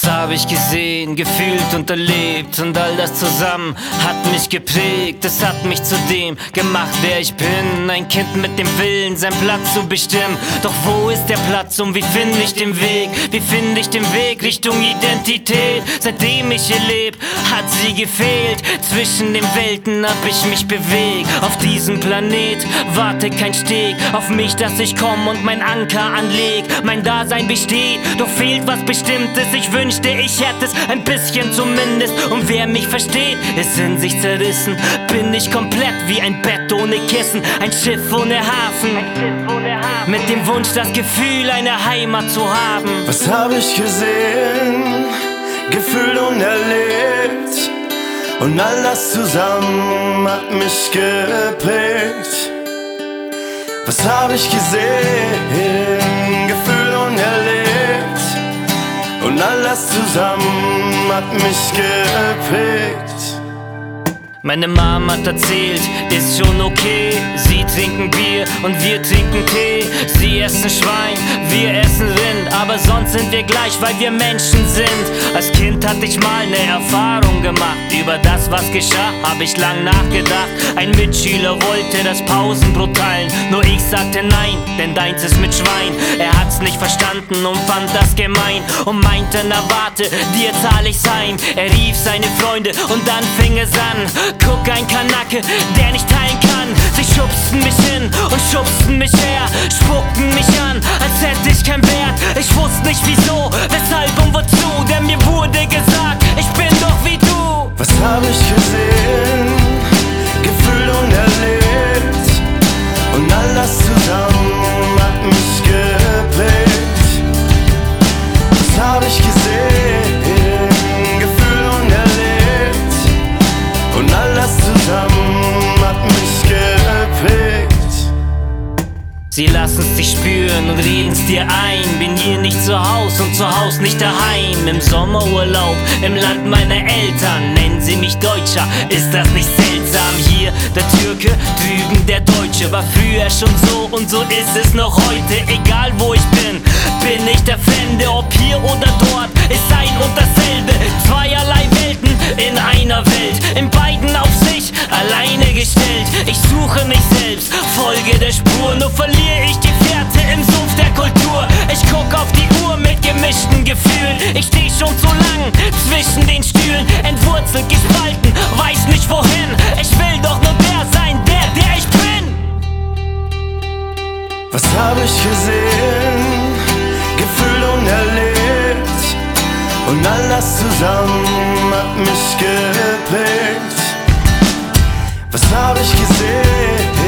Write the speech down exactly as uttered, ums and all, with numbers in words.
Was hab ich gesehen, gefühlt und erlebt, und all das zusammen hat mich geprägt. Es hat mich zu dem gemacht, wer ich bin. Ein Kind mit dem Willen, seinen Platz zu bestimmen. Doch wo ist der Platz und wie finde ich den Weg? Wie finde ich den Weg Richtung Identität? Seitdem ich hier leb, hat sie gefehlt. Zwischen den Welten hab ich mich bewegt. Auf diesem Planet warte kein Steg auf mich, dass ich komm und mein Anker anleg. Mein Dasein besteht, doch fehlt was Bestimmtes. Ich wünschte, ich hätte es ein bisschen zumindest. Und wer mich versteht, ist in sich zerrissen. Bin ich komplett wie ein Bett ohne Kissen, ein Schiff ohne Hafen, mit dem Wunsch, das Gefühl, eine Heimat zu haben. Was hab ich gesehen, gefühlt und erlebt, und all das zusammen hat mich geprägt. Was hab ich gesehen, gefühlt und erlebt, und all das zusammen hat mich geprägt. Meine Mama hat erzählt, ist schon okay. Sie trinken Bier und wir trinken Tee. Sie essen Schwein, wir essen Rind, aber sonst sind wir gleich, weil wir Menschen sind. Als Kind hatte ich mal ne Erfahrung gemacht. Über das, was geschah, hab ich lang nachgedacht. Ein Mitschüler wollte das Pausenbrot teilen, nur ich sagte nein, denn deins ist mit Schwein. Er hat's nicht verstanden und fand das gemein und meinte, na warte, dir zahl ich's heim. Er rief seine Freunde und dann fing es an. Guck, ein Kanake, der nicht teilen kann. Sie schubsten mich hin und schubsten mich her, spuckten mich an, als hätte ich keinen Wert. Ich wusste nicht wieso, weshalb und wozu, denn mir wurde gesagt, ich bin doch wie du. Was hab ich gesehen, gefühlt und erlebt, und all das zusammen hat mich geprägt. Was hab ich gesehen, gefühlt und erlebt, und all das zusammen hat mich geprägt. Sie lassen's dich spüren und reden's dir ein. Bin hier nicht zu Haus und zu Haus nicht daheim. Im Sommerurlaub, im Land meiner Eltern. Nennen sie mich Deutscher, ist das nicht seltsam? Hier der Türke, drüben der Deutsche. War früher schon so und so ist es noch heute. Egal wo ich bin, bin ich der Fremde. Ob hier oder dort, ist ein und dasselbe. Zweierlei Welten in einer Welt, in beiden auf sich alleine gestellt. Ich suche mich selbst, folge der Spur, nur verliere ich die Fährte im Sumpf der Kultur. Ich guck auf die Uhr mit gemischten Gefühlen. Ich steh schon zu lang zwischen den Stühlen, entwurzelt, gespalten, weiß nicht wohin. Ich will doch nur der sein, der, der ich bin. Was hab ich gesehen, gefühlt und erlebt, und all das zusammen hat mich geprägt. Was hab ich gesehen,